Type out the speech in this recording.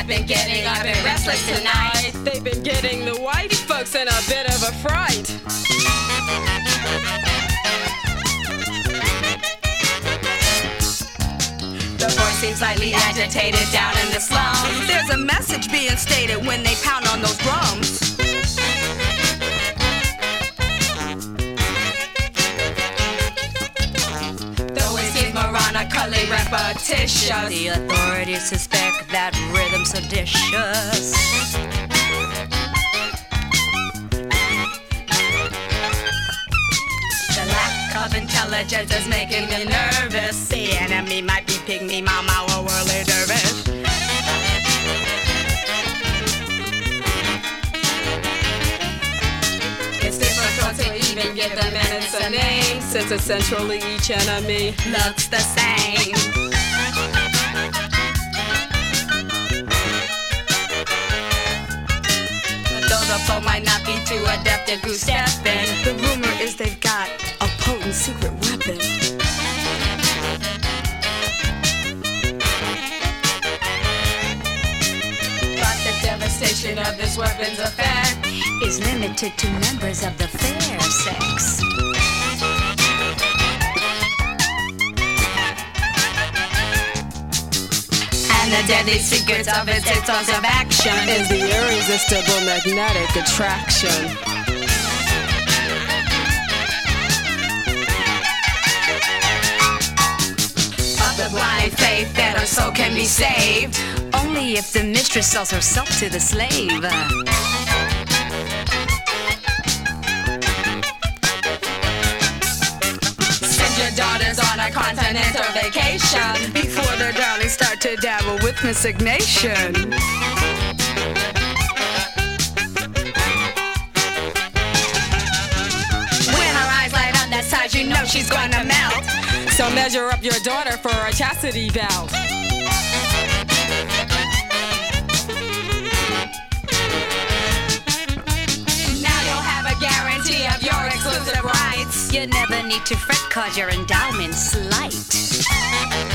I've been getting a bit restless tonight. They've been getting the white folks in a bit of a fright. The voice seems slightly agitated down in the slums. There's a message being stated when they pound on those drums. Though it seems moronically repetitious, The authorities suspect that rhythm's seditious. the lack of intelligence is making me nervous. The enemy might be pygmy mama or whirly dervish. It's difficult to even give the minutes a name, since essentially each enemy Looks the same. Though the foe might not be too adept at goose-stepping, The rumor is they've got a potent secret weapon. but the devastation of this weapon's effect Is limited to members of the fair sex. and the deadly secrets of its source of action. is the irresistible magnetic attraction. Of the blind faith that her soul can be saved. Only if the mistress sells herself to the slave. Send your daughters on a continental vacation. Before their darlings start to dabble with missignation. When her eyes light up that side, you know she's gonna melt. So measure up your daughter for a chastity belt. Now you'll have a guarantee of your exclusive rights. You never need to fret cause your endowment's slight.